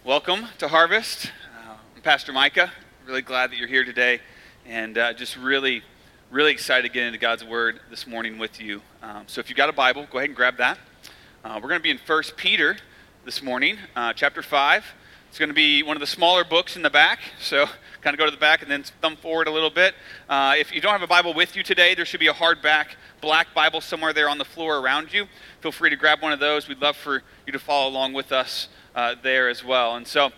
Welcome to Harvest. I'm Pastor Micah. Really glad that you're here today, and just really excited to get into God's Word this morning with you. So if you've got a Bible, go ahead and grab that. We're going to be in 1 Peter this morning, chapter 5. It's going to be one of the smaller books in the back, so kind of go to the back and then thumb forward a little bit. If you don't have a Bible with you today, there should be a hardback black Bible somewhere there on the floor around you. Feel free to grab one of those. We'd love for you to follow along with us there as well. And so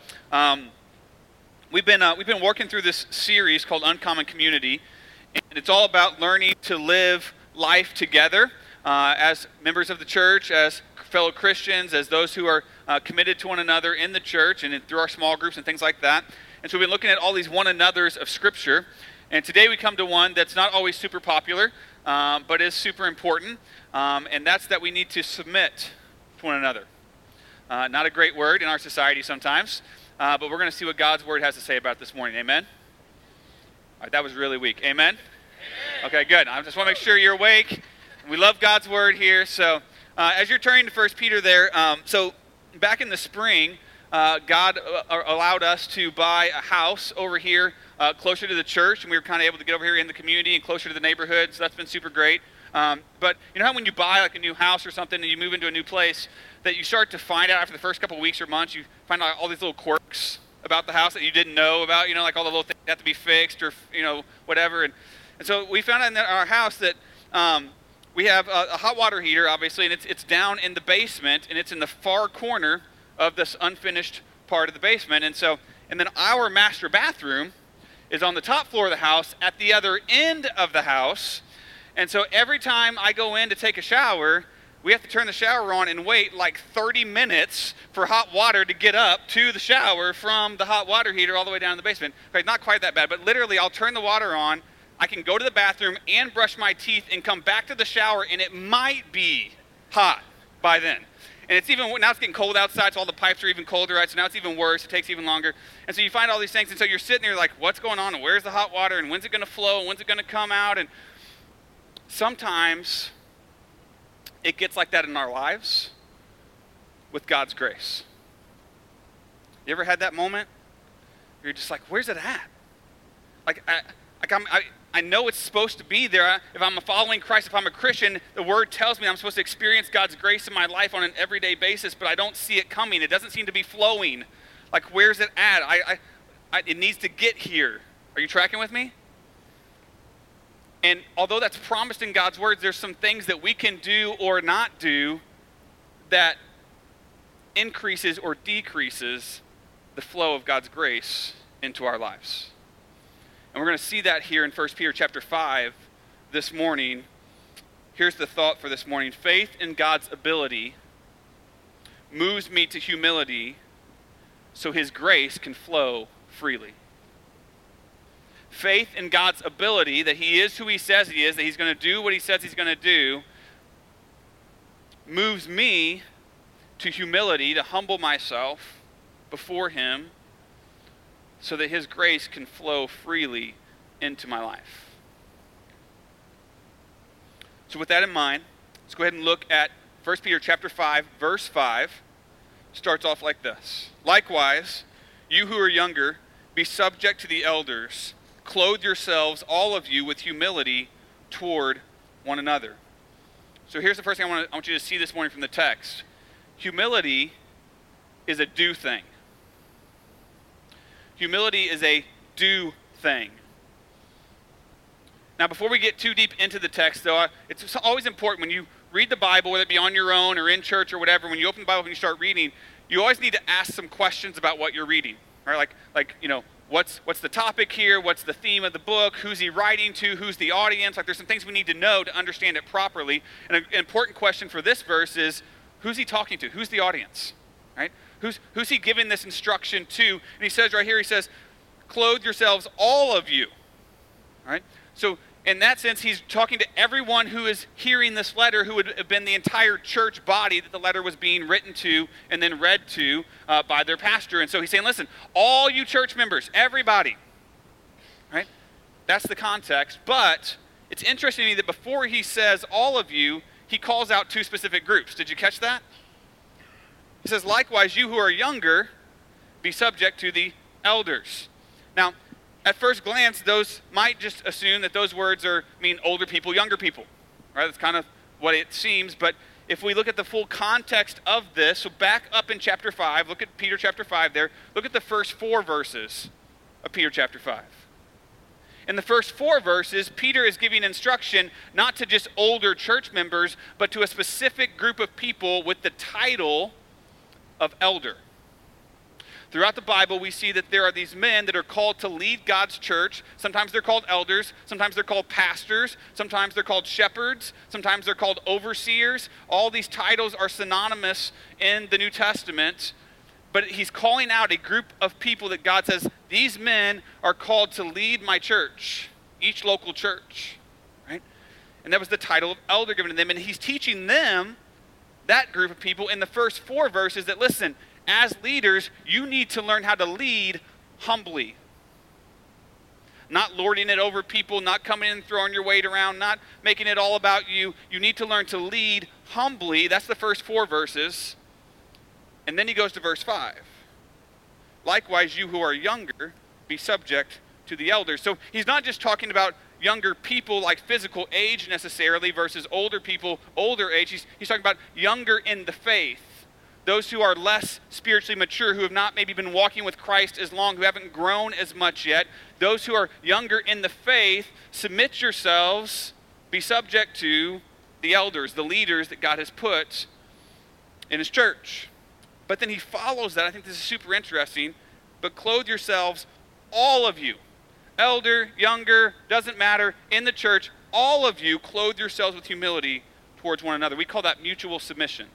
we've been working through this series called Uncommon Community, and it's all about learning to live life together as members of the church, as fellow Christians, as those who are committed to one another in the church and through our small groups and things like that. And so we've been looking at all these one another's of Scripture, and today we come to one that's not always super popular, but is super important, and that's that we need to submit to one another. Not a great word in our society sometimes, but we're going to see what God's Word has to say about it this morning. Amen? All right, that was really weak. Amen? Amen. Okay, good. I just want to make sure you're awake. We love God's Word here. So as you're turning to 1 Peter there, so back in the spring, God allowed us to buy a house over here closer to the church, and we were kind of able to get over here in the community and closer to the neighborhood, so that's been super great. But you know how when you buy like a new house or something and you move into a new place, that you start to find out after the first couple of weeks or months, you find out all these little quirks about the house that you didn't know about, like all the little things that have to be fixed or, whatever. And so we found out in our house that we have a hot water heater, obviously, and it's down in the basement, and it's in the far corner of this unfinished part of the basement. And then our master bathroom is on the top floor of the house at the other end of the house. And so every time I go in to take a shower, we have to turn the shower on and wait like 30 minutes for hot water to get up to the shower from the hot water heater all the way down in the basement. Okay, not quite that bad, but literally I'll turn the water on, I can go to the bathroom and brush my teeth and come back to the shower, and it might be hot by then. And now it's getting cold outside, so all the pipes are even colder, right? So now it's even worse, it takes even longer. And so you find all these things, and so you're sitting there like, what's going on, and where's the hot water, and when's it going to flow, and when's it going to come out? And sometimes it gets like that in our lives with God's grace. You ever had that moment? You're just like, where's it at? I know it's supposed to be there. If I'm following Christ, if I'm a Christian, the Word tells me I'm supposed to experience God's grace in my life on an everyday basis, but I don't see it coming. It doesn't seem to be flowing. Like, where's it at? It needs to get here. Are you tracking with me? And although that's promised in God's words, there's some things that we can do or not do that increases or decreases the flow of God's grace into our lives. And we're going to see that here in 1 Peter chapter 5 this morning. Here's the thought for this morning. Faith in God's ability moves me to humility so His grace can flow freely. Faith in God's ability, that He is who He says He is, that He's going to do what He says He's going to do, moves me to humility, to humble myself before Him so that His grace can flow freely into my life. So with that in mind, let's go ahead and look at 1 Peter chapter 5, verse 5. Starts off like this. Likewise, you who are younger, be subject to the elders. Clothe yourselves, all of you, with humility toward one another. So here's the first thing I want you to see this morning from the text. Humility is a do thing. Humility is a do thing. Now, before we get too deep into the text, though, it's always important when you read the Bible, whether it be on your own or in church or whatever, when you open the Bible and you start reading, you always need to ask some questions about what you're reading. Right? What's the topic here? What's the theme of the book? Who's he writing to? Who's the audience? There's some things we need to know to understand it properly. And an important question for this verse is, who's he talking to? Who's the audience? Right? Who's he giving this instruction to? And he says right here, he says, clothe yourselves, all of you. All right? So in that sense, he's talking to everyone who is hearing this letter, who would have been the entire church body that the letter was being written to and then read to by their pastor. And so he's saying, listen, all you church members, everybody, right? That's the context. But it's interesting to me that before he says all of you, he calls out two specific groups. Did you catch that? He says, likewise, you who are younger, be subject to the elders. Now, at first glance, those might just assume that those words mean older people, younger people, right? That's kind of what it seems, but if we look at the full context of this, so back up in chapter 5, look at Peter chapter 5 there, look at the first 4 verses of Peter chapter 5. In the first 4 verses, Peter is giving instruction not to just older church members, but to a specific group of people with the title of elder. Throughout the Bible, we see that there are these men that are called to lead God's church. Sometimes they're called elders. Sometimes they're called pastors. Sometimes they're called shepherds. Sometimes they're called overseers. All these titles are synonymous in the New Testament. But he's calling out a group of people that God says, these men are called to lead my church, each local church, right? And that was the title of elder given to them. And he's teaching them, that group of people, in the first 4 verses that, listen, as leaders, you need to learn how to lead humbly. Not lording it over people, not coming in and throwing your weight around, not making it all about you. You need to learn to lead humbly. That's the first 4 verses. And then he goes to verse 5. Likewise, you who are younger, be subject to the elders. So he's not just talking about younger people like physical age necessarily versus older people, older age. He's talking about younger in the faith. Those who are less spiritually mature, who have not maybe been walking with Christ as long, who haven't grown as much yet. Those who are younger in the faith, submit yourselves, be subject to the elders, the leaders that God has put in his church. But then he follows that. I think this is super interesting. But clothe yourselves, all of you, elder, younger, doesn't matter, in the church, all of you clothe yourselves with humility towards one another. We call that mutual submission.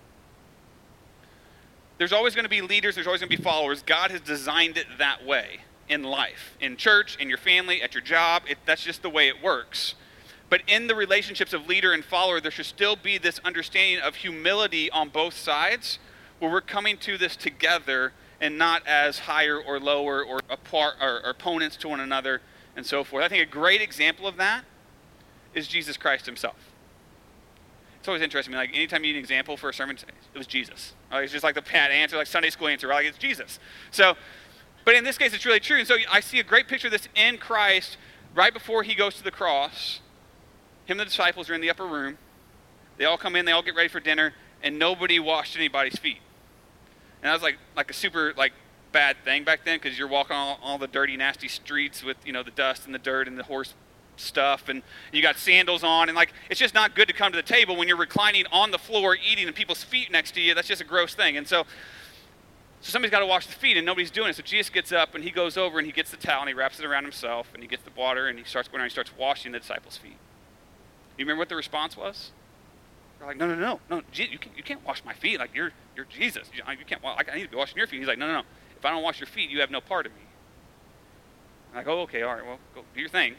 There's always going to be leaders, there's always going to be followers. God has designed it that way in life, in church, in your family, at your job. That's just the way it works. But in the relationships of leader and follower, there should still be this understanding of humility on both sides, where we're coming to this together and not as higher or lower or apart or opponents to one another and so forth. I think a great example of that is Jesus Christ himself. It's always interesting. Like anytime you need an example for a sermon, it was Jesus. It's just like the pat answer, like Sunday school answer, like it's Jesus. So, but in this case, it's really true. And so I see a great picture of this in Christ right before he goes to the cross. Him and the disciples are in the upper room. They all come in, they all get ready for dinner, and nobody washed anybody's feet. And that was like a super bad thing back then, because you're walking on all the dirty, nasty streets with the dust and the dirt and the horse stuff, and you got sandals on, and it's just not good to come to the table when you're reclining on the floor eating and people's feet next to you. That's just a gross thing. And so somebody's got to wash the feet, and nobody's doing it. So Jesus gets up and he goes over and he gets the towel and he wraps it around himself and he gets the water and he starts going around and he starts washing the disciples' feet. You remember what the response was? They're like, no, you can't wash my feet. Like you're Jesus. You can't. I need to be washing your feet. He's like, no. If I don't wash your feet, you have no part of me. I'm like, oh, okay, all right, well, go do your thing,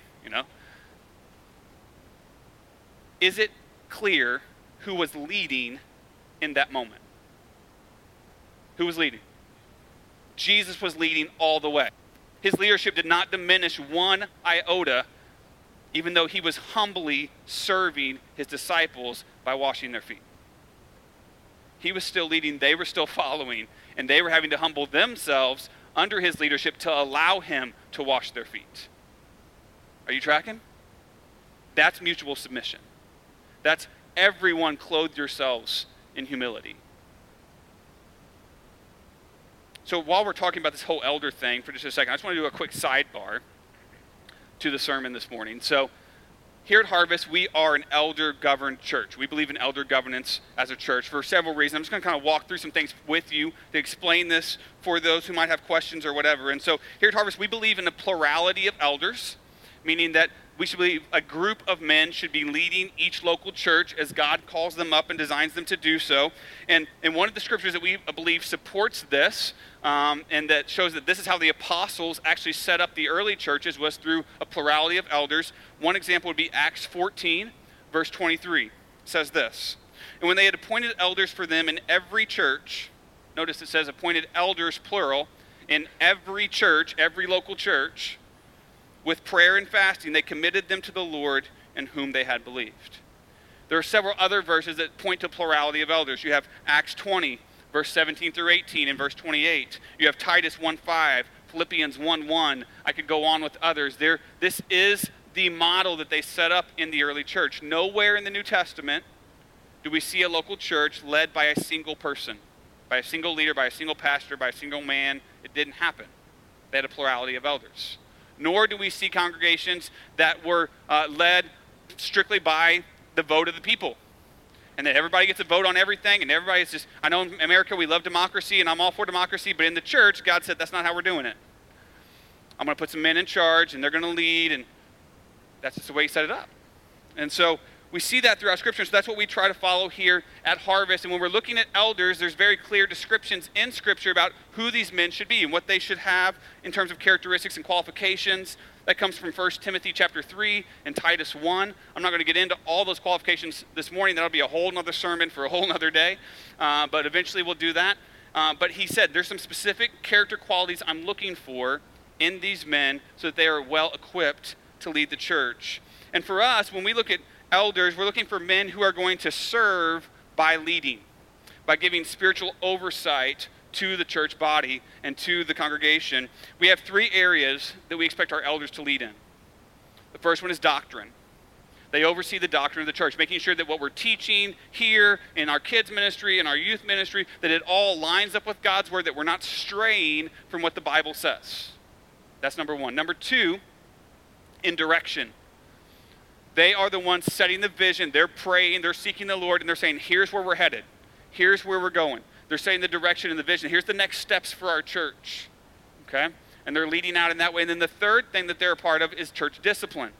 Is it clear who was leading in that moment? Who was leading? Jesus was leading all the way. His leadership did not diminish one iota, even though he was humbly serving his disciples by washing their feet. He was still leading, they were still following, and they were having to humble themselves under his leadership to allow him to wash their feet. Are you tracking? That's mutual submission. That's everyone clothe yourselves in humility. So while we're talking about this whole elder thing for just a second, I just want to do a quick sidebar to the sermon this morning. So here at Harvest, we are an elder-governed church. We believe in elder governance as a church for several reasons. I'm just going to kind of walk through some things with you to explain this for those who might have questions or whatever. And so here at Harvest, we believe in a plurality of elders, meaning that we should believe a group of men should be leading each local church as God calls them up and designs them to do so. And one of the scriptures that we believe supports this, and that shows that this is how the apostles actually set up the early churches, was through a plurality of elders. One example would be Acts 14, verse 23. It says this: "And when they had appointed elders for them in every church," notice it says appointed elders, plural, in every church, every local church, "with prayer and fasting, they committed them to the Lord in whom they had believed." There are several other verses that point to plurality of elders. You have Acts 20, verse 17 through 18 and verse 28. You have Titus 1:5, Philippians 1:1. I could go on with others. This is the model that they set up in the early church. Nowhere in the New Testament do we see a local church led by a single person, by a single leader, by a single pastor, by a single man. It didn't happen. They had a plurality of elders. Nor do we see congregations that were led strictly by the vote of the people, and that everybody gets a vote on everything, and everybody's just, I know in America we love democracy, and I'm all for democracy, but in the church, God said that's not how we're doing it. I'm going to put some men in charge, and they're going to lead, and that's just the way he set it up. And so we see that throughout Scripture, so that's what we try to follow here at Harvest. And when we're looking at elders, there's very clear descriptions in Scripture about who these men should be and what they should have in terms of characteristics and qualifications. That comes from 1 Timothy chapter 3 and Titus 1. I'm not going to get into all those qualifications this morning. That'll be a whole nother sermon for a whole nother day, but eventually we'll do that. But he said there's some specific character qualities I'm looking for in these men so that they are well equipped to lead the church. And for us, when we look at elders, we're looking for men who are going to serve by leading, by giving spiritual oversight to the church body and to the congregation. We have three areas that we expect our elders to lead in. The first one is doctrine. They oversee the doctrine of the church, making sure that what we're teaching here in our kids ministry and our youth ministry, that it all lines up with God's word, that we're not straying from what the Bible says. That's number one. Number two, in direction. They are the ones setting the vision. They're praying, they're seeking the Lord, and they're saying, here's where we're headed. Here's where we're going. They're setting the direction and the vision. Here's the next steps for our church. Okay? And they're leading out in that way. And then the third thing that they're a part of is church discipline.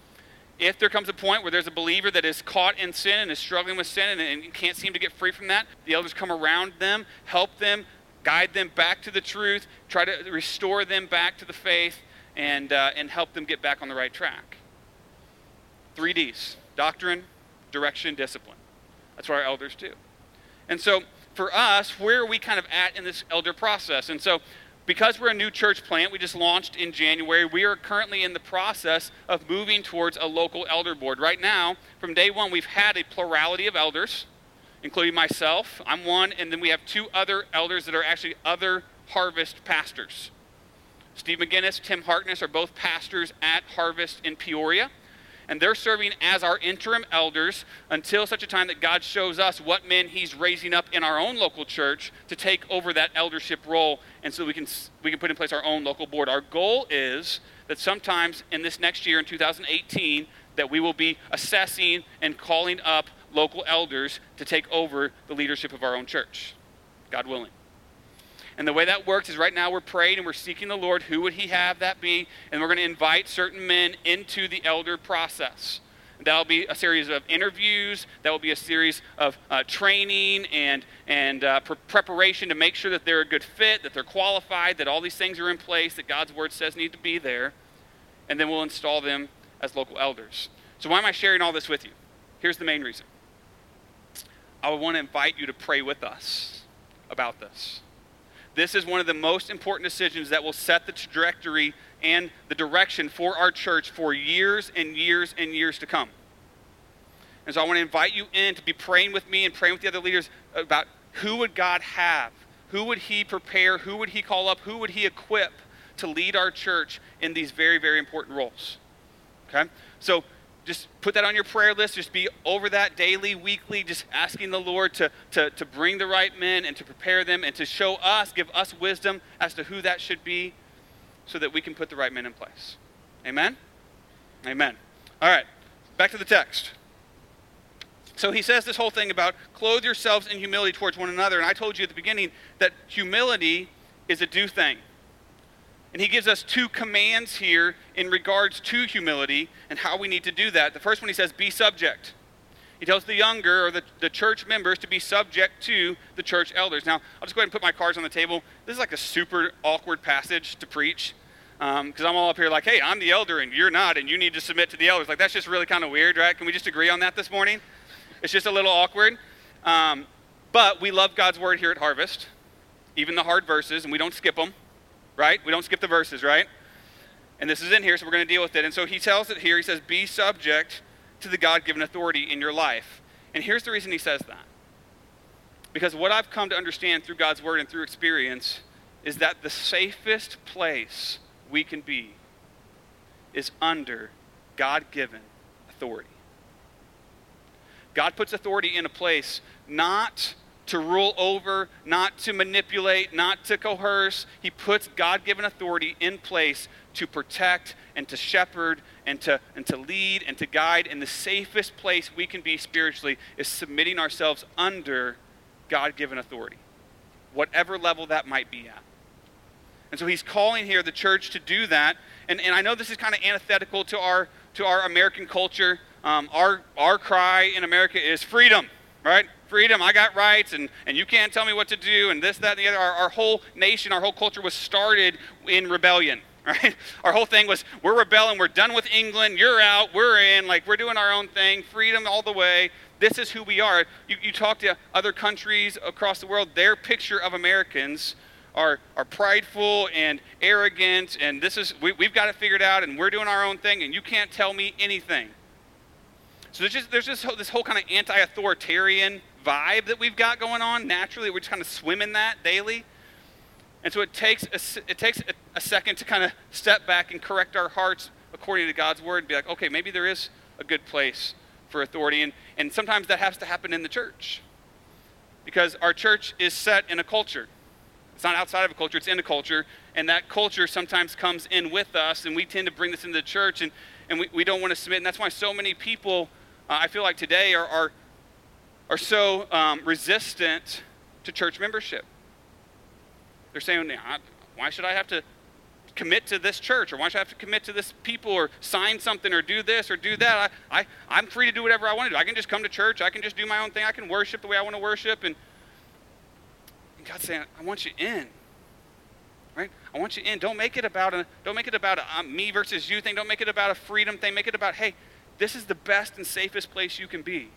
If there comes a point where there's a believer that is caught in sin and is struggling with sin and can't seem to get free from that, the elders come around them, help them, guide them back to the truth, try to restore them back to the faith, and help them get back on the right track. 3 Ds: doctrine, direction, discipline. That's what our elders do. And so for us, where are we kind of at in this elder process? And so because we're a new church plant, we just launched in January, we are currently in the process of moving towards a local elder board. Right now, from day one, we've had a plurality of elders, including myself. I'm one, and then we have 2 other elders that are actually other Harvest pastors. Steve McGinnis, Tim Harkness are both pastors at Harvest in Peoria. And they're serving as our interim elders until such a time that God shows us what men he's raising up in our own local church to take over that eldership role, and so we can put in place our own local board. Our goal is that sometimes in this next year, in 2018, that we will be assessing and calling up local elders to take over the leadership of our own church, God willing. And the way that works is right now we're praying and we're seeking the Lord. Who would he have that be? And we're going to invite certain men into the elder process. That'll be a series of interviews. That will be a series of training and preparation to make sure that they're a good fit, that they're qualified, that all these things are in place, that God's word says need to be there. And then we'll install them as local elders. So why am I sharing all this with you? Here's the main reason. I want to invite you to pray with us about this. This is one of the most important decisions that will set the trajectory and the direction for our church for years and years and years to come. And so I want to invite you in to be praying with me and praying with the other leaders about who would God have? Who would he prepare? Who would he call up? Who would he equip to lead our church in these very, very important roles? Okay? So just put that on your prayer list. Just be over that daily, weekly, just asking the Lord to bring the right men and to prepare them and to show us, give us wisdom as to who that should be so that we can put the right men in place. Amen? Amen. All right, back to the text. So he says this whole thing about clothe yourselves in humility towards one another. And I told you at the beginning that humility is a do thing. And he gives us 2 commands here in regards to humility and how we need to do that. The first one he says, be subject. He tells the younger or the church members to be subject to the church elders. Now, I'll just go ahead and put my cards on the table. This is like a super awkward passage to preach because I'm all up here like, hey, I'm the elder and you're not, and you need to submit to the elders. Like, that's just really kind of weird, right? Can we just agree on that this morning? It's just a little awkward. But we love God's word here at Harvest, even the hard verses, and we don't skip them. Right? We don't skip the verses, right? And this is in here, so we're going to deal with it. And so he tells it here. He says, be subject to the God-given authority in your life. And here's the reason he says that. Because what I've come to understand through God's word and through experience is that the safest place we can be is under God-given authority. God puts authority in a place not to rule over, not to manipulate, not to coerce. He puts God-given authority in place to protect and to shepherd and to lead and to guide. And the safest place we can be spiritually is submitting ourselves under God-given authority, whatever level that might be at. And so he's calling here the church to do that. And I know this is kind of antithetical to our American culture. Our cry in America is freedom, right? Freedom, I got rights, and you can't tell me what to do, and this, that, and the other. Our whole nation, our whole culture was started in rebellion, right? Our whole thing was, we're rebelling, we're done with England, you're out, we're in, like we're doing our own thing, freedom all the way. This is who we are. You talk to other countries across the world, their picture of Americans are prideful and arrogant, and we've got it figured out, and we're doing our own thing, and you can't tell me anything. So there's this whole kind of anti-authoritarian vibe that we've got going on naturally. We just kind of swim in that daily. And so it takes a second to kind of step back and correct our hearts according to God's word and be like, okay, maybe there is a good place for authority. And sometimes that has to happen in the church because our church is set in a culture. It's not outside of a culture, it's in a culture. And that culture sometimes comes in with us, and we tend to bring this into the church, and we don't want to submit. And that's why so many people, I feel like today, are so resistant to church membership. They're saying, why should I have to commit to this church, or why should I have to commit to this people, or sign something, or do this, or do that? I'm free to do whatever I want to do. I can just come to church. I can just do my own thing. I can worship the way I want to worship. And God's saying, I want you in, right? I want you in. Don't make it about a me versus you thing. Don't make it about a freedom thing. Make it about, hey, this is the best and safest place you can be.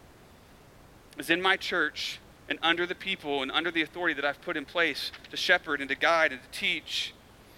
Is in my church and under the people and under the authority that I've put in place to shepherd and to guide and to teach.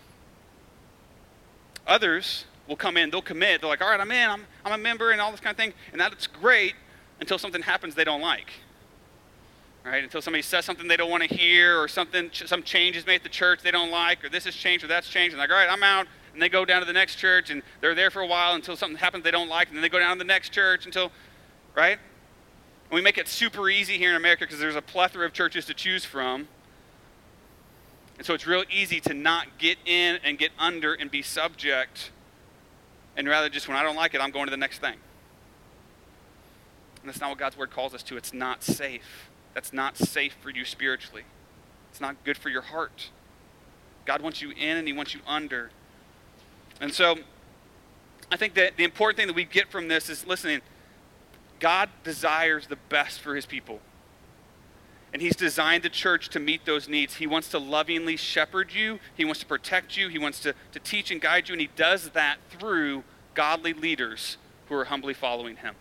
Others will come in. They'll commit. They're like, all right, I'm in. I'm a member and all this kind of thing. And that's great until something happens they don't like. Right? Until somebody says something they don't want to hear, or some change is made at the church they don't like, or this has changed or that's changed. And they're like, all right, I'm out. And they go down to the next church, and they're there for a while until something happens they don't like, and then they go down to the next church until, right? And we make it super easy here in America because there's a plethora of churches to choose from. And so it's real easy to not get in and get under and be subject, and rather just when I don't like it, I'm going to the next thing. And that's not what God's word calls us to. It's not safe. That's not safe for you spiritually. It's not good for your heart. God wants you in and he wants you under. And so I think that the important thing that we get from this is, listening, God desires the best for his people. And he's designed the church to meet those needs. He wants to lovingly shepherd you. He wants to protect you. He wants to teach and guide you. And he does that through godly leaders who are humbly following him.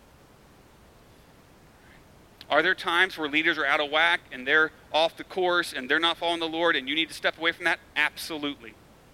Are there times where leaders are out of whack and they're off the course and they're not following the Lord and you need to step away from that? Absolutely.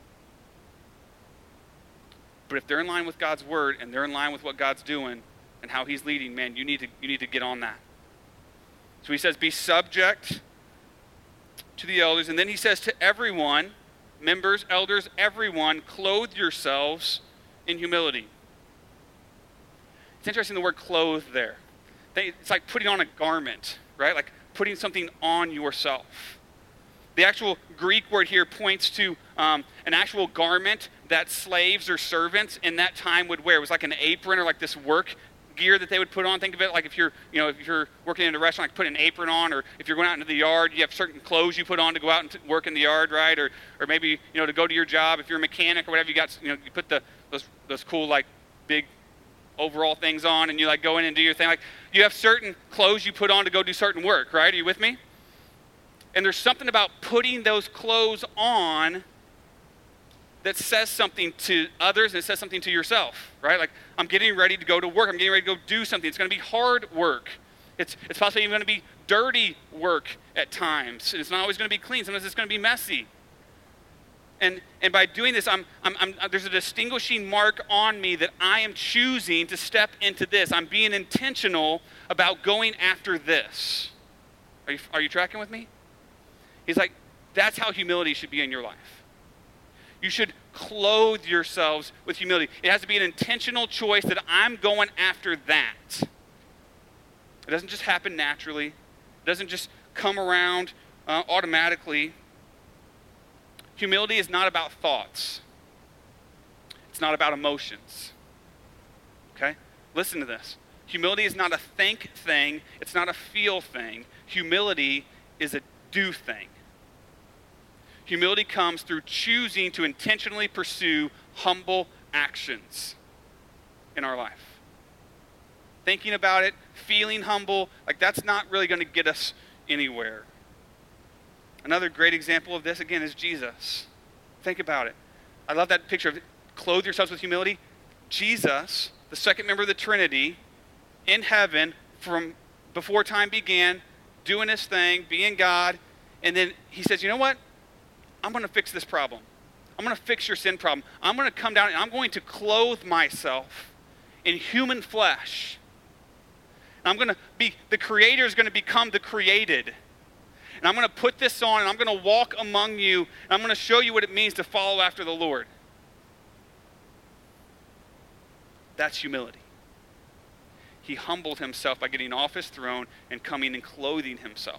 But if they're in line with God's word and they're in line with what God's doing and how he's leading, man, you need to get on that. So he says, be subject to the elders. And then he says to everyone, members, elders, everyone, clothe yourselves in humility. It's interesting the word clothe there. It's like putting on a garment, right? Like putting something on yourself. The actual Greek word here points to an actual garment that slaves or servants in that time would wear. It was like an apron or like this work gear that they would put on. Think of it like if you're working in a restaurant, like put an apron on, or if you're going out into the yard, you have certain clothes you put on to go out and work in the yard, right? Or maybe to go to your job, if you're a mechanic or whatever, you got you put those cool like big overall things on, and you like go in and do your thing. Like you have certain clothes you put on to go do certain work, right? Are you with me? And there's something about putting those clothes on that says something to others and it says something to yourself, right? Like I'm getting ready to go to work. I'm getting ready to go do something. It's going to be hard work. It's possibly even going to be dirty work at times. It's not always going to be clean. Sometimes it's going to be messy. And by doing this, there's a distinguishing mark on me that I am choosing to step into this. I'm being intentional about going after this. Are you tracking with me? He's like, that's how humility should be in your life. You should clothe yourselves with humility. It has to be an intentional choice that I'm going after that. It doesn't just happen naturally. It doesn't just come around automatically. Humility is not about thoughts. It's not about emotions. Okay? Listen to this. Humility is not a think thing. It's not a feel thing. Humility is a do thing. Humility comes through choosing to intentionally pursue humble actions in our life. Thinking about it, feeling humble, like that's not really going to get us anywhere. Another great example of this, again, is Jesus. Think about it. I love that picture of clothe yourselves with humility. Jesus, the second member of the Trinity, in heaven from before time began, doing his thing, being God, and then he says, you know what? I'm going to fix this problem. I'm going to fix your sin problem. I'm going to come down and I'm going to clothe myself in human flesh. I'm going to be, the Creator is going to become the created. And I'm going to put this on and I'm going to walk among you and I'm going to show you what it means to follow after the Lord. That's humility. He humbled himself by getting off his throne and coming and clothing himself.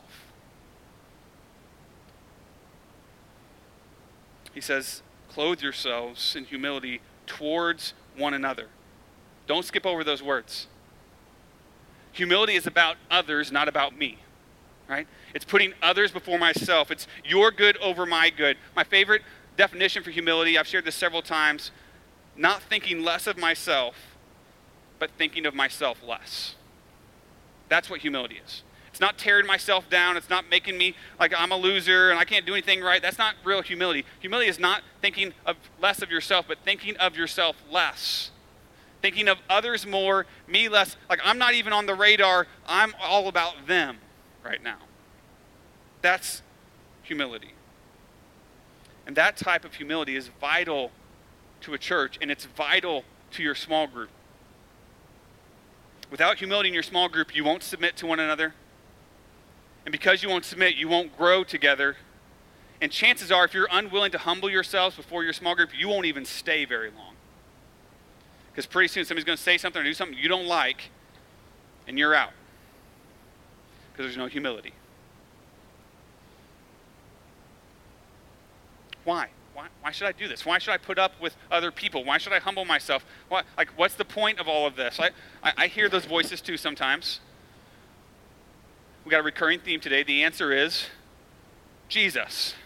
He says, clothe yourselves in humility towards one another. Don't skip over those words. Humility is about others, not about me, right? It's putting others before myself. It's your good over my good. My favorite definition for humility, I've shared this several times, not thinking less of myself, but thinking of myself less. That's what humility is. It's not tearing myself down. It's not making me like I'm a loser and I can't do anything right. That's not real humility. Humility is not thinking of less of yourself, but thinking of yourself less. Thinking of others more, me less. Like I'm not even on the radar. I'm all about them right now. That's humility. And that type of humility is vital to a church, and it's vital to your small group. Without humility in your small group, you won't submit to one another. And because you won't submit, you won't grow together. And chances are, if you're unwilling to humble yourselves before your small group, you won't even stay very long. Because pretty soon somebody's going to say something or do something you don't like, and you're out. Because there's no humility. Why? Why should I do this? Why should I put up with other people? Why should I humble myself? What's the point of all of this? I hear those voices too sometimes. We got a recurring theme today. The answer is Jesus.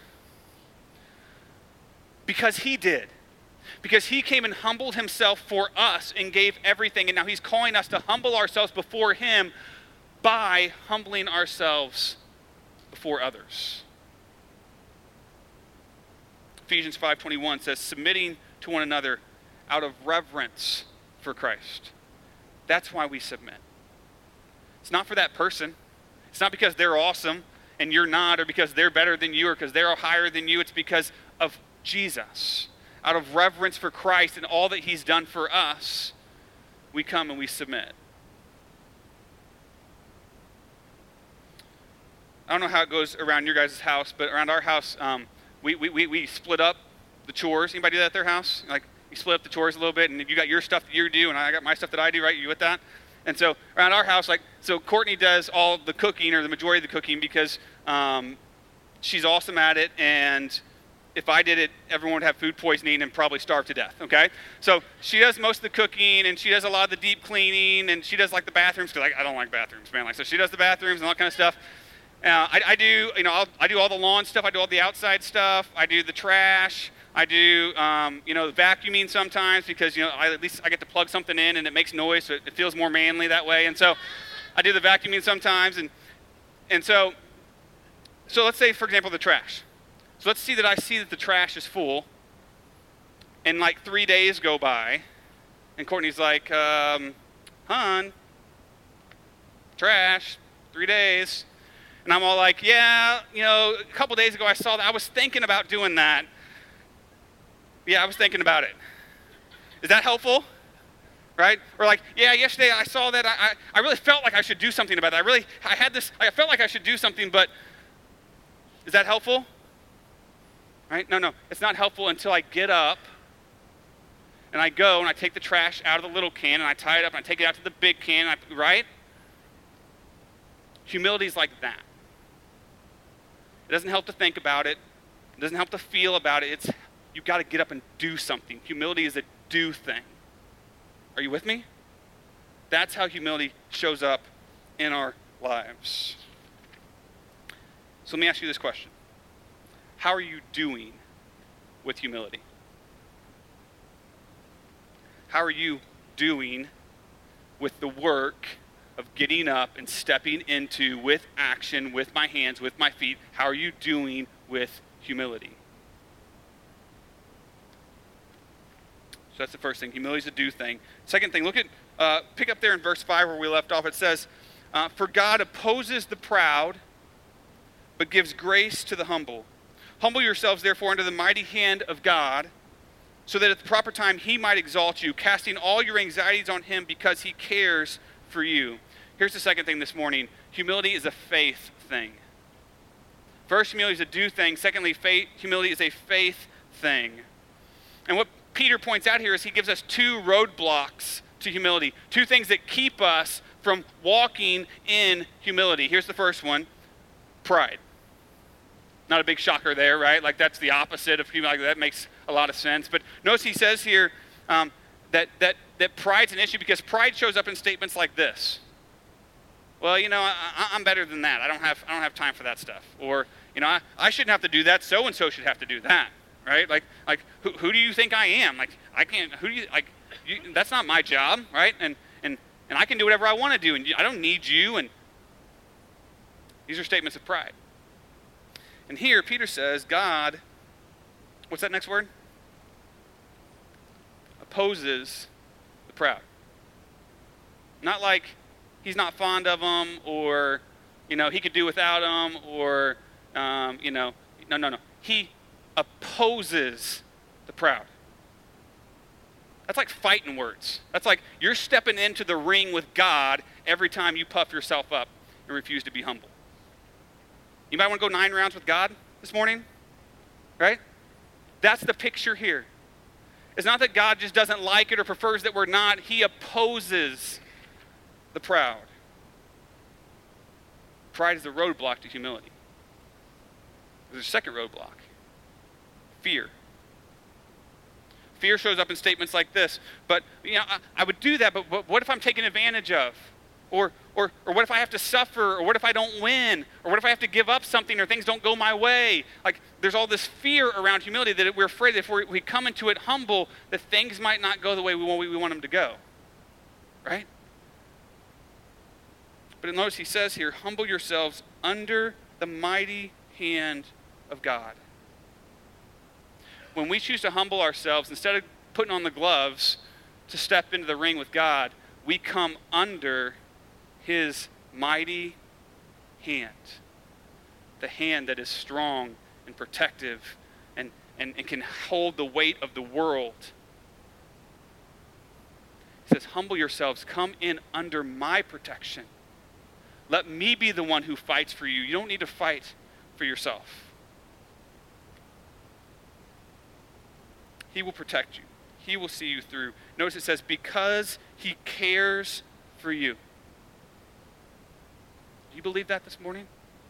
Because he did. Because he came and humbled himself for us and gave everything. And now he's calling us to humble ourselves before him by humbling ourselves before others. Ephesians 5:21 says, submitting to one another out of reverence for Christ. That's why we submit. It's not for that person. It's not because they're awesome and you're not, or because they're better than you, or because they're higher than you. It's because of Jesus. Out of reverence for Christ and all that he's done for us, we come and we submit. I don't know how it goes around your guys' house, but around our house, we split up the chores. Anybody do that at their house? Like, you split up the chores a little bit, and you got your stuff that you do, and I got my stuff that I do, right? You with that? And so around our house, so Courtney does all the cooking, or the majority of the cooking, because she's awesome at it, and if I did it, everyone would have food poisoning and probably starve to death, okay? So she does most of the cooking, and she does a lot of the deep cleaning, and she does like the bathrooms, because I don't like bathrooms, man. So she does the bathrooms and all that kind of stuff. I do, I do all the lawn stuff. I do all the outside stuff. I do the trash. I do, vacuuming sometimes because, at least I get to plug something in and it makes noise, so it feels more manly that way. And so I do the vacuuming sometimes. And so let's say, for example, the trash. So let's see that I see that the trash is full, and like 3 days go by, and Courtney's like, hon, trash, 3 days. And I'm all like, yeah, a couple days ago I saw that. I was thinking about doing that. Yeah, I was thinking about it. Is that helpful? right? Or like, yeah, yesterday I saw that. I really felt like I should do something about that. I felt like I should do something, but is that helpful? Right? No, it's not helpful until I get up and I go and I take the trash out of the little can and I tie it up and I take it out to the big can, right? Humility is like that. It doesn't help to think about it. It doesn't help to feel about it. You've got to get up and do something. Humility is a do thing. Are you with me? That's how humility shows up in our lives. So let me ask you this question. How are you doing with humility? How are you doing with the work of getting up and stepping into, with action, with my hands, with my feet? How are you doing with humility? So that's the first thing. Humility is a do thing. Second thing, pick up there in verse 5 where we left off. It says, for God opposes the proud, but gives grace to the humble. Humble yourselves, therefore, under the mighty hand of God, so that at the proper time he might exalt you, casting all your anxieties on him because he cares for you. Here's the second thing this morning. Humility is a faith thing. First, humility is a do thing. Secondly, humility is a faith thing. And what Peter points out here is he gives us two roadblocks to humility, two things that keep us from walking in humility. Here's the first one, pride. Not a big shocker there, right? Like that's the opposite of humility. That makes a lot of sense. But notice he says here that pride's an issue because pride shows up in statements like this. Well, I'm better than that. I don't have time for that stuff. Or, I shouldn't have to do that. So and so should have to do that, right? Like who do you think I am? Like I can't. Who do you like? That's not my job, right? And I can do whatever I want to do, and I don't need you. And these are statements of pride. And here Peter says, God, what's that next word? Opposes the proud. Not like he's not fond of them, or he could do without them, or no. He opposes the proud. That's like fighting words. That's like you're stepping into the ring with God every time you puff yourself up and refuse to be humble. You might want to go 9 rounds with God this morning, right? That's the picture here. It's not that God just doesn't like it or prefers that we're not. He opposes the proud. Pride is the roadblock to humility. There's a second roadblock. Fear. Fear shows up in statements like this. But, I would do that, but what if I'm taken advantage of? Or what if I have to suffer? Or what if I don't win? Or what if I have to give up something or things don't go my way? Like, there's all this fear around humility that we're afraid that if we come into it humble, that things might not go the way we want them to go. Right? But notice he says here, humble yourselves under the mighty hand of God. When we choose to humble ourselves, instead of putting on the gloves to step into the ring with God, we come under his mighty hand. The hand that is strong and protective and can hold the weight of the world. He says, humble yourselves, come in under my protection. Let me be the one who fights for you. You don't need to fight for yourself. He will protect you. He will see you through. Notice it says, because he cares for you. Do you believe that this morning?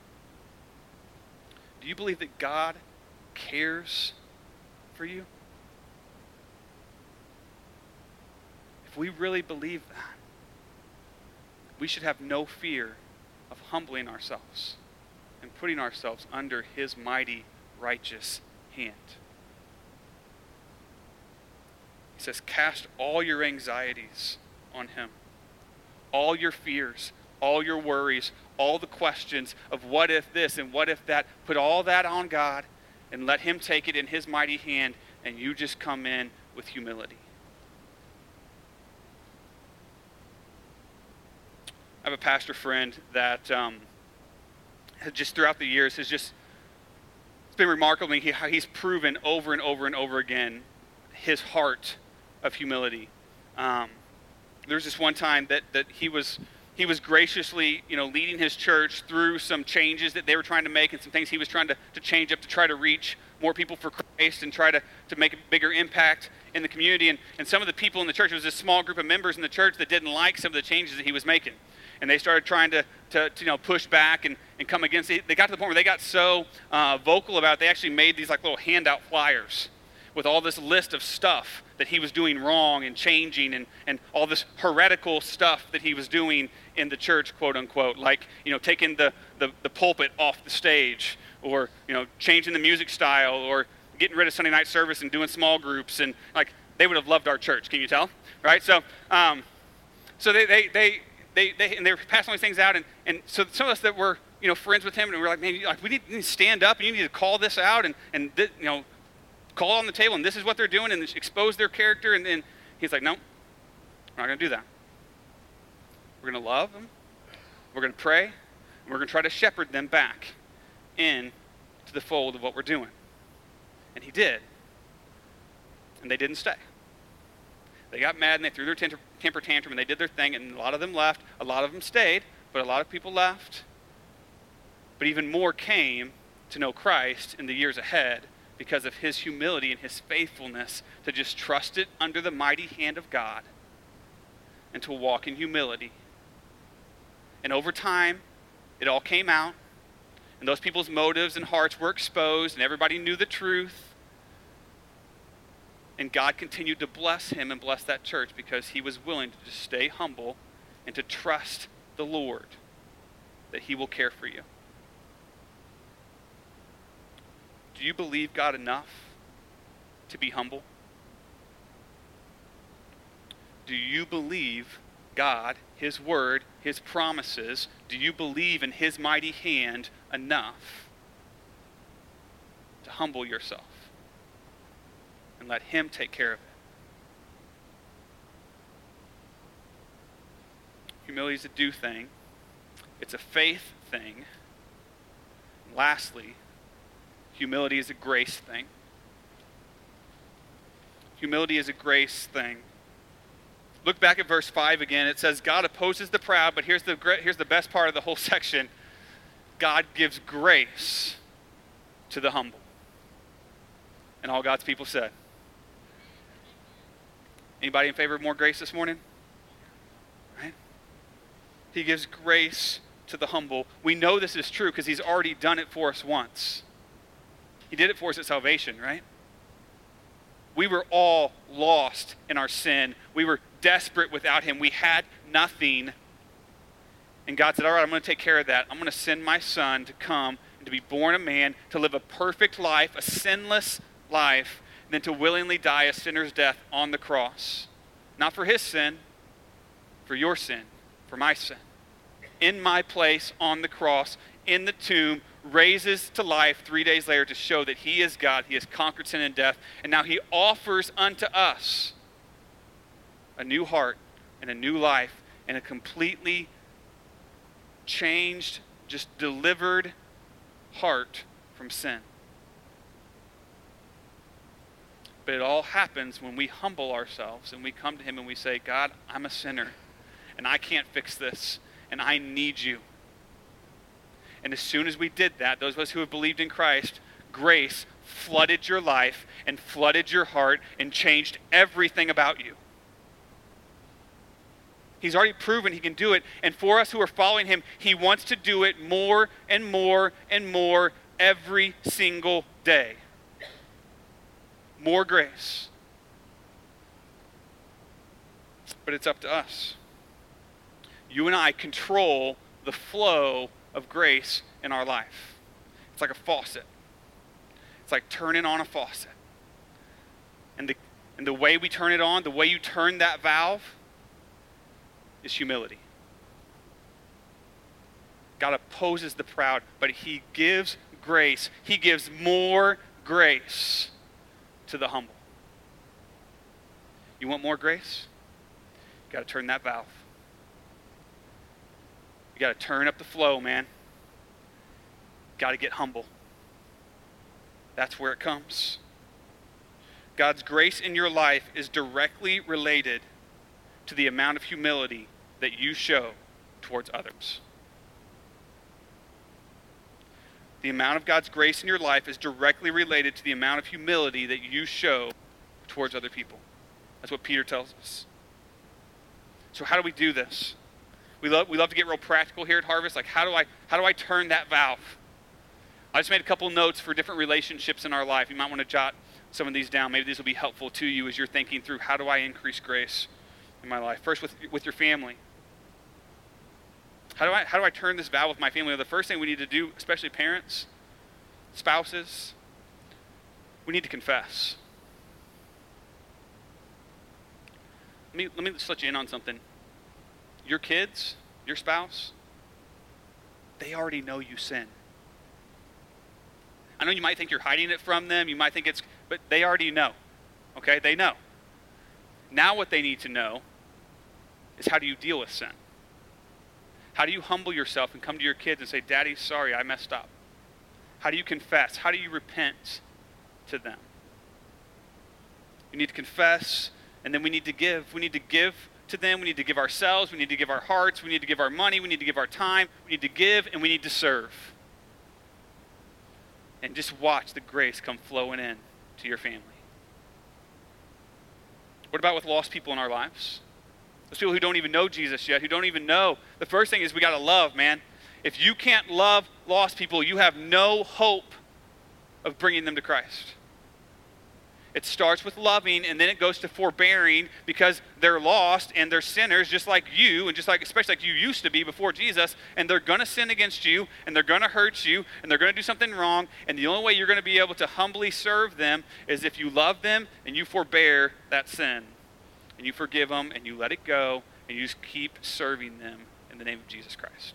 Do you believe that God cares for you? If we really believe that, we should have no fear of humbling ourselves and putting ourselves under his mighty, righteous hand. He says, cast all your anxieties on him. All your fears, all your worries, all the questions of what if this and what if that. Put all that on God and let him take it in his mighty hand, and you just come in with humility. I have a pastor friend that has just throughout the years it's been remarkable how he's proven over and over and over again his heart of humility. There was this one time that he was graciously, leading his church through some changes that they were trying to make and some things he was trying to change up to try to reach more people for Christ and try to make a bigger impact in the community. And some of the people in the church, it was a small group of members in the church that didn't like some of the changes that he was making. And they started trying to push back and come against it. They got to the point where they got so vocal about it, they actually made these like little handout flyers with all this list of stuff that he was doing wrong and changing and all this heretical stuff that he was doing in the church, quote unquote, like, taking the pulpit off the stage, or, changing the music style, or getting rid of Sunday night service and doing small groups. And like, they would have loved our church, can you tell? Right? So they were passing all these things out, and so some of us that were, friends with him, and we were like, man, we need to stand up, and you need to call this out, and call on the table, and this is what they're doing, and expose their character. And then he's like, no, we're not going to do that. We're going to love them, we're going to pray, and we're going to try to shepherd them back in to the fold of what we're doing. And he did. And they didn't stay. They got mad, and they threw their temper tantrum, and they did their thing, and a lot of them left. A lot of them stayed, but a lot of people left. But even more came to know Christ in the years ahead because of his humility and his faithfulness to just trust it under the mighty hand of God and to walk in humility. And over time, it all came out, and those people's motives and hearts were exposed, and everybody knew the truth. And God continued to bless him and bless that church because he was willing to just stay humble and to trust the Lord that he will care for you. Do you believe God enough to be humble? Do you believe God, his word, his promises? Do you believe in his mighty hand enough to humble yourself and let him take care of it? Humility is a do thing. It's a faith thing. And lastly, humility is a grace thing. Humility is a grace thing. Look back at verse 5 again. It says, God opposes the proud, but here's the best part of the whole section. God gives grace to the humble. And all God's people said. Anybody in favor of more grace this morning? Right? He gives grace to the humble. We know this is true because he's already done it for us once. He did it for us at salvation, right? We were all lost in our sin. We were desperate without him. We had nothing. And God said, all right, I'm going to take care of that. I'm going to send my son to come and to be born a man, to live a perfect life, a sinless life, and then to willingly die a sinner's death on the cross. Not for his sin, for your sin, for my sin. In my place on the cross, in the tomb, raises to life 3 days later to show that he is God. He has conquered sin and death. And now he offers unto us a new heart and a new life and a completely changed, just delivered heart from sin. But it all happens when we humble ourselves and we come to him and we say, God, I'm a sinner and I can't fix this and I need you. And as soon as we did that, those of us who have believed in Christ, grace flooded your life and flooded your heart and changed everything about you. He's already proven he can do it. And for us who are following him, he wants to do it more and more and more every single day. More grace. But it's up to us. You and I control the flow of grace in our life. It's like a faucet. It's like turning on a faucet. And the way we turn it on, the way you turn that valve, is humility. God opposes the proud, but he gives grace. He gives more grace to the humble. You want more grace? You got to turn that valve. You got to turn up the flow, man. Got to get humble. That's where it comes. God's grace in your life is directly related to the amount of humility that you show towards others. The amount of God's grace in your life is directly related to the amount of humility that you show towards other people. That's what Peter tells us. So how do we do this? We love to get real practical here at Harvest. Like, how do I turn that valve? I just made a couple notes for different relationships in our life. You might want to jot some of these down. Maybe these will be helpful to you as you're thinking through, how do I increase grace in my life? First, with your family. How do I turn this valve with my family? Well, the first thing we need to do, especially parents, spouses, we need to confess. Let me just let you in on something. Your kids, your spouse, they already know you sin. I know you might think you're hiding it from them. You might think but they already know. Okay, they know. Now what they need to know is, how do you deal with sin? How do you humble yourself and come to your kids and say, Daddy, sorry, I messed up? How do you confess? How do you repent to them? We need to confess, and then we need to give. We need to give to them. We need to give ourselves. We need to give our hearts. We need to give our money. We need to give our time. We need to give, and we need to serve. And just watch the grace come flowing in to your family. What about with lost people in our lives? Those people who don't even know Jesus yet, who don't even know. The first thing is, we got to love, man. If you can't love lost people, you have no hope of bringing them to Christ. It starts with loving, and then it goes to forbearing, because they're lost and they're sinners just like you, and especially like you used to be before Jesus, and they're going to sin against you, and they're going to hurt you, and they're going to do something wrong, and the only way you're going to be able to humbly serve them is if you love them and you forbear that sin, and you forgive them, and you let it go, and you just keep serving them in the name of Jesus Christ.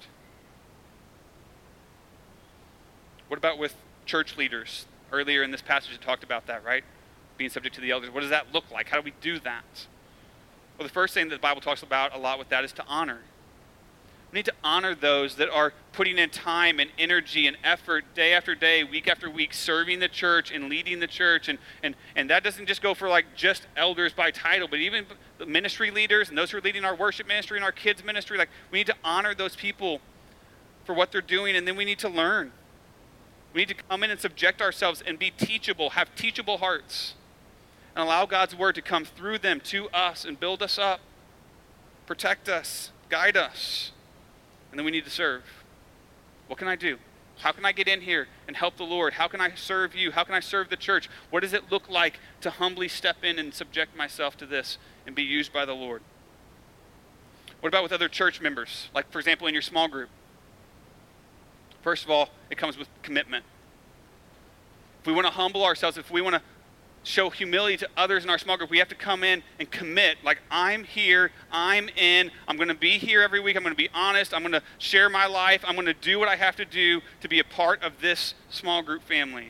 What about with church leaders? Earlier in this passage it talked about that, right? Being subject to the elders. What does that look like? How do we do that? Well, the first thing that the Bible talks about a lot with that is to honor. We need to honor those that are putting in time and energy and effort day after day, week after week, serving the church and leading the church. And that doesn't just go for like just elders by title, but even the ministry leaders and those who are leading our worship ministry and our kids ministry. Like, we need to honor those people for what they're doing, and then we need to learn. We need to come in and subject ourselves and be teachable, have teachable hearts, and allow God's word to come through them to us and build us up, protect us, guide us. And then we need to serve. What can I do? How can I get in here and help the Lord? How can I serve you? How can I serve the church? What does it look like to humbly step in and subject myself to this and be used by the Lord? What about with other church members? Like, for example, in your small group. First of all, it comes with commitment. If we want to humble ourselves, if we want to show humility to others in our small group, we have to come in and commit. Like, I'm here, I'm in, I'm going to be here every week, I'm going to be honest, I'm going to share my life, I'm going to do what I have to do to be a part of this small group family.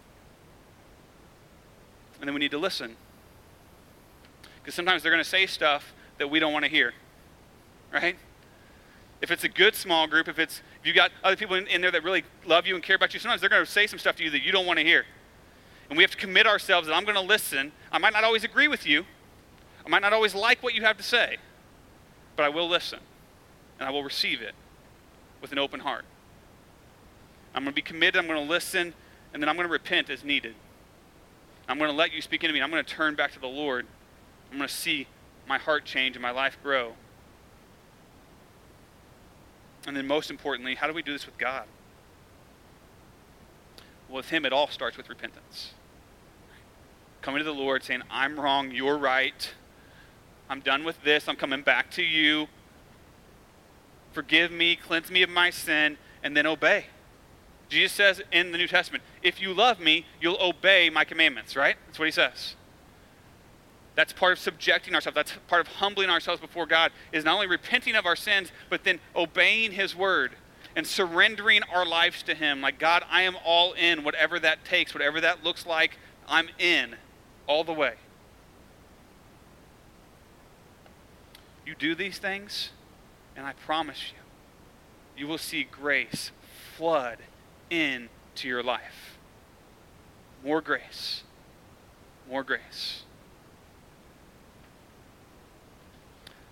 And then we need to listen. Because sometimes they're going to say stuff that we don't want to hear, right? If it's a good small group, if you got other people in there that really love you and care about you, sometimes they're going to say some stuff to you that you don't want to hear. And we have to commit ourselves that I'm going to listen. I might not always agree with you. I might not always like what you have to say. But I will listen. And I will receive it with an open heart. I'm going to be committed. I'm going to listen. And then I'm going to repent as needed. I'm going to let you speak into me. I'm going to turn back to the Lord. I'm going to see my heart change and my life grow. And then most importantly, how do we do this with God? Well, with Him, it all starts with repentance. Coming to the Lord saying, I'm wrong, you're right. I'm done with this. I'm coming back to you. Forgive me, cleanse me of my sin, and then obey. Jesus says in the New Testament, if you love me, you'll obey my commandments, right? That's what He says. That's part of subjecting ourselves. That's part of humbling ourselves before God, is not only repenting of our sins, but then obeying His word and surrendering our lives to Him. Like, God, I am all in, whatever that takes, whatever that looks like, I'm in all the way. You do these things, and I promise you, you will see grace flood into your life. More grace. More grace.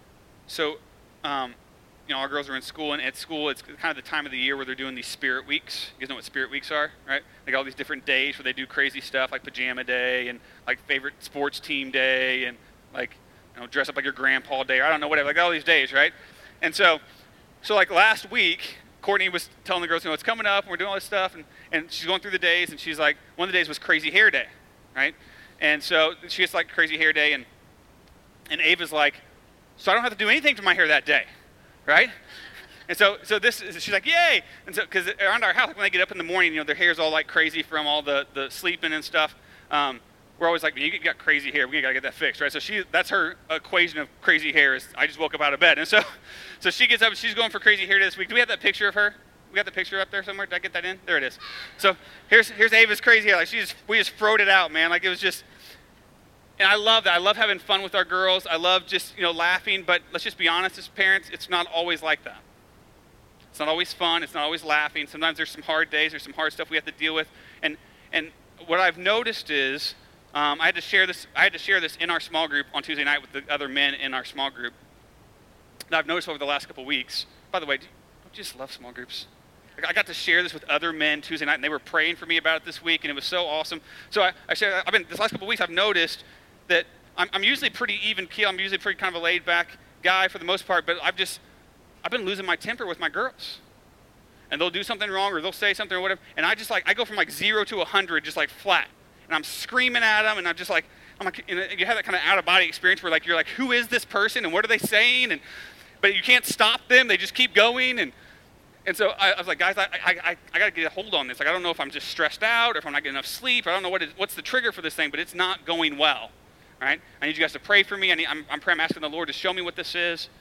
So, our girls are in school, and at school, it's kind of the time of the year where they're doing these spirit weeks. You guys know what spirit weeks are, right? They got all these different days where they do crazy stuff, like pajama day, and like favorite sports team day, and like, dress up like your grandpa day, or I don't know, whatever. Like all these days, right? And so like last week, Courtney was telling the girls, it's coming up, and we're doing all this stuff, and she's going through the days, and she's like, one of the days was crazy hair day, right? And so she gets like crazy hair day, and Ava's like, so I don't have to do anything to my hair that day, right? And so she's like, yay! And so, because around our house, when they get up in the morning, their hair's all like crazy from all the sleeping and stuff. We're always like, you got crazy hair, we gotta get that fixed, right? So that's her equation of crazy hair is, I just woke up out of bed. And so she gets up, and she's going for crazy hair this week. Do we have that picture of her? We got the picture up there somewhere? Did I get that in? There it is. So here's Ava's crazy hair. Like we just froed it out, man. Like it was just. And I love that. I love having fun with our girls. I love just, laughing. But let's just be honest as parents, it's not always like that. It's not always fun. It's not always laughing. Sometimes there's some hard days. There's some hard stuff we have to deal with. And what I've noticed is I had to share this in our small group on Tuesday night with the other men in our small group. And I've noticed over the last couple of weeks. By the way, don't you just love small groups? I got to share this with other men Tuesday night, and they were praying for me about it this week, and it was so awesome. So this last couple of weeks, I've noticed that I'm usually pretty even keel. I'm usually pretty kind of a laid back guy for the most part, but I've been losing my temper with my girls. And they'll do something wrong or they'll say something or whatever, and I go from like 0 to 100 just like flat. And I'm screaming at them, and I'm like, you have that kind of out of body experience where like you're like, who is this person and what are they saying? But you can't stop them. They just keep going. And so I was like, guys, I got to get a hold on this. Like, I don't know if I'm just stressed out or if I'm not getting enough sleep. I don't know what's the trigger for this thing, but it's not going well. All right? I need you guys to pray for me. I'm praying, I'm asking the Lord to show me what this is.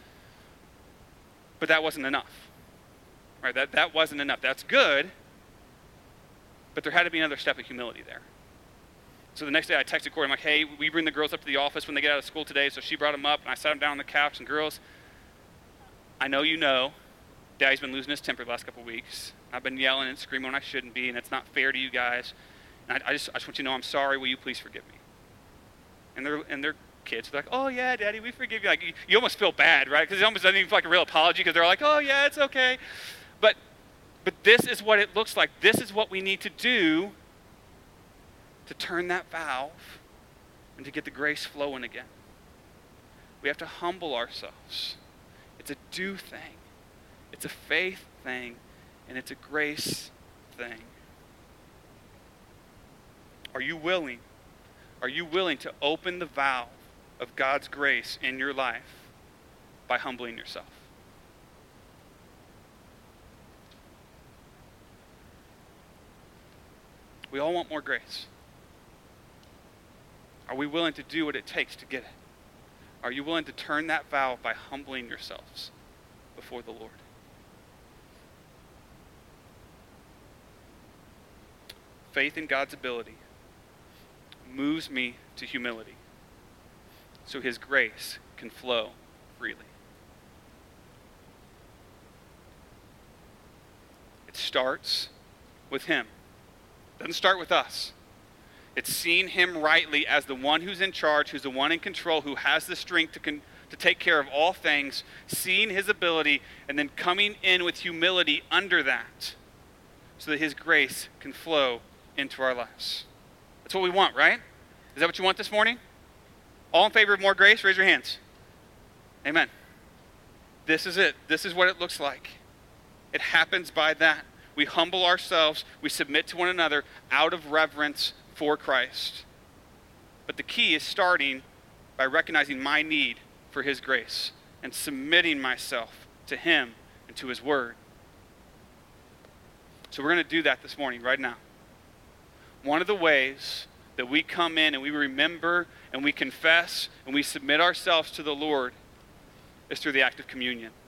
But that wasn't enough. Right? That wasn't enough. That's good. But there had to be another step of humility there. So the next day I texted Corey. I'm like, hey, we bring the girls up to the office when they get out of school today. So she brought them up, and I sat them down on the couch. And girls, I know Daddy's been losing his temper the last couple of weeks. I've been yelling and screaming when I shouldn't be, and it's not fair to you guys. And I just want you to know I'm sorry. Will you please forgive me? And they're kids. They're like, oh, yeah, Daddy, we forgive you. Like, you almost feel bad, right? Because it almost doesn't even feel like a real apology because they're like, oh, yeah, it's okay. But this is what it looks like. This is what we need to do to turn that valve and to get the grace flowing again. We have to humble ourselves. It's a do thing. It's a faith thing, and it's a grace thing. Are you willing? Are you willing to open the valve of God's grace in your life by humbling yourself? We all want more grace. Are we willing to do what it takes to get it? Are you willing to turn that valve by humbling yourselves before the Lord? Faith in God's ability moves me to humility so His grace can flow freely. It starts with Him. It doesn't start with us. It's seeing Him rightly as the one who's in charge, who's the one in control, who has the strength to take care of all things, seeing His ability, and then coming in with humility under that so that His grace can flow into our lives. That's what we want, right? Is that what you want this morning? All in favor of more grace? Raise your hands. Amen. This is it. This is what it looks like. It happens by that. We humble ourselves. We submit to one another out of reverence for Christ. But the key is starting by recognizing my need for His grace and submitting myself to Him and to His Word. So we're going to do that this morning, right now. One of the ways that we come in and we remember and we confess and we submit ourselves to the Lord is through the act of communion.